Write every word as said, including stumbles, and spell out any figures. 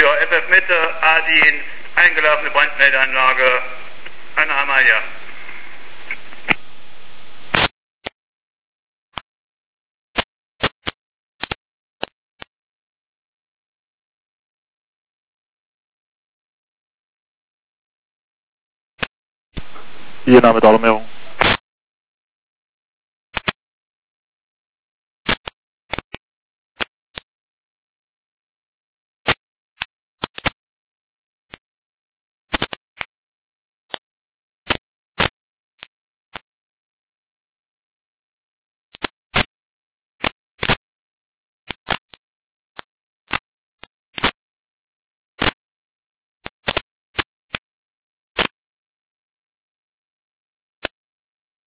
für F F Mitte, Adin, eingelaufene Brandmeldeanlage, Anna Amalia. Ihr Name ist Alarmierung.